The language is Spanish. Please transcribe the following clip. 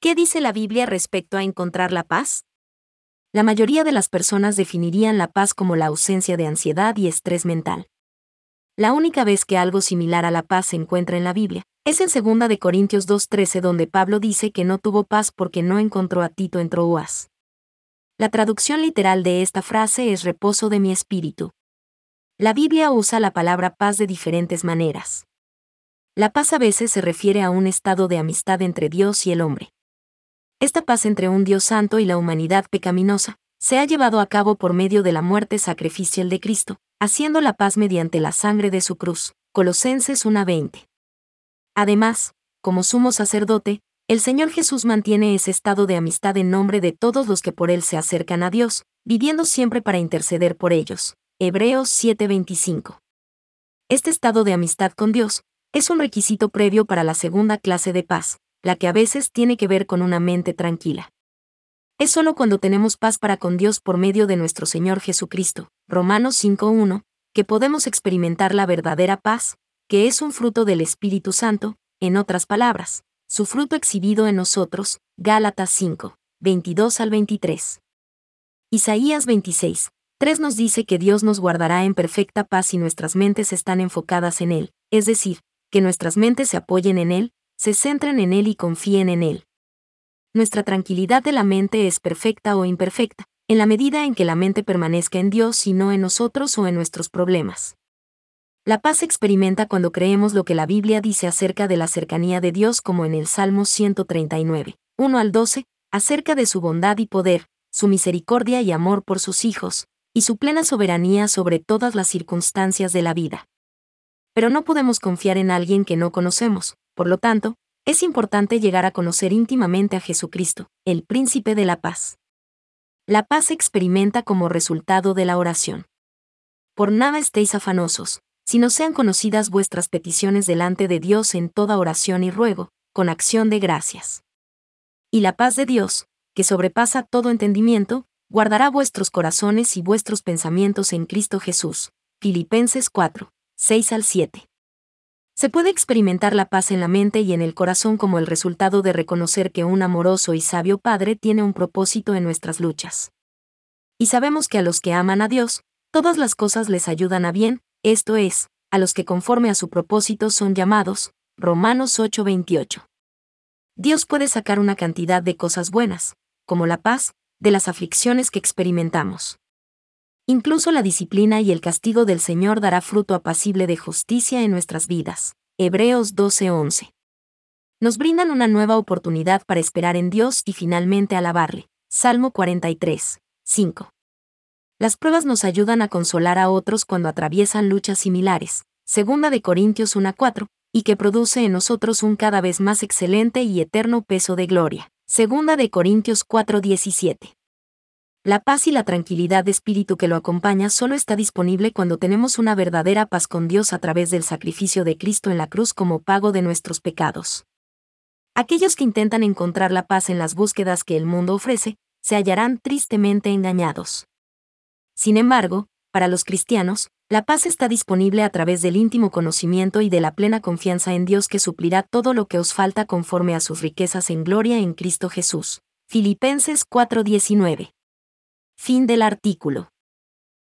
¿Qué dice la Biblia respecto a encontrar la paz? La mayoría de las personas definirían la paz como la ausencia de ansiedad y estrés mental. La única vez que algo similar a la paz se encuentra en la Biblia es en 2 de Corintios 2:13, donde Pablo dice que no tuvo paz porque no encontró a Tito en Troas. La traducción literal de esta frase es reposo de mi espíritu. La Biblia usa la palabra paz de diferentes maneras. La paz a veces se refiere a un estado de amistad entre Dios y el hombre. Esta paz entre un Dios santo y la humanidad pecaminosa se ha llevado a cabo por medio de la muerte sacrificial de Cristo, haciendo la paz mediante la sangre de su cruz. Colosenses 1:20. Además, como sumo sacerdote, el Señor Jesús mantiene ese estado de amistad en nombre de todos los que por Él se acercan a Dios, viviendo siempre para interceder por ellos. Hebreos 7:25. Este estado de amistad con Dios es un requisito previo para la segunda clase de paz, la que a veces tiene que ver con una mente tranquila. Es solo cuando tenemos paz para con Dios por medio de nuestro Señor Jesucristo, Romanos 5:1, que podemos experimentar la verdadera paz, que es un fruto del Espíritu Santo, en otras palabras, su fruto exhibido en nosotros, Gálatas 5:22-23. Isaías 26:3 nos dice que Dios nos guardará en perfecta paz si nuestras mentes están enfocadas en Él, es decir, que nuestras mentes se apoyen en Él, se centren en Él y confíen en Él. Nuestra tranquilidad de la mente es perfecta o imperfecta, en la medida en que la mente permanezca en Dios y no en nosotros o en nuestros problemas. La paz se experimenta cuando creemos lo que la Biblia dice acerca de la cercanía de Dios, como en el Salmo 139:1-12, acerca de su bondad y poder, su misericordia y amor por sus hijos, y su plena soberanía sobre todas las circunstancias de la vida. Pero no podemos confiar en alguien que no conocemos, por lo tanto, es importante llegar a conocer íntimamente a Jesucristo, el Príncipe de la Paz. La paz se experimenta como resultado de la oración. Por nada estéis afanosos, sino sean conocidas vuestras peticiones delante de Dios en toda oración y ruego, con acción de gracias. Y la paz de Dios, que sobrepasa todo entendimiento, guardará vuestros corazones y vuestros pensamientos en Cristo Jesús. Filipenses 4:6-7. Se puede experimentar la paz en la mente y en el corazón como el resultado de reconocer que un amoroso y sabio Padre tiene un propósito en nuestras luchas. Y sabemos que a los que aman a Dios, todas las cosas les ayudan a bien, esto es, a los que conforme a su propósito son llamados. Romanos 8:28. Dios puede sacar una cantidad de cosas buenas, como la paz, de las aflicciones que experimentamos. Incluso la disciplina y el castigo del Señor dará fruto apacible de justicia en nuestras vidas. Hebreos 12:11. Nos brindan una nueva oportunidad para esperar en Dios y finalmente alabarle. Salmo 43:5. Las pruebas nos ayudan a consolar a otros cuando atraviesan luchas similares. 2 de Corintios 1:4, y que produce en nosotros un cada vez más excelente y eterno peso de gloria. 2 de Corintios 4:17. La paz y la tranquilidad de espíritu que lo acompaña solo está disponible cuando tenemos una verdadera paz con Dios a través del sacrificio de Cristo en la cruz como pago de nuestros pecados. Aquellos que intentan encontrar la paz en las búsquedas que el mundo ofrece, se hallarán tristemente engañados. Sin embargo, para los cristianos, la paz está disponible a través del íntimo conocimiento y de la plena confianza en Dios, que suplirá todo lo que os falta conforme a sus riquezas en gloria en Cristo Jesús. Filipenses 4:19. Fin del artículo.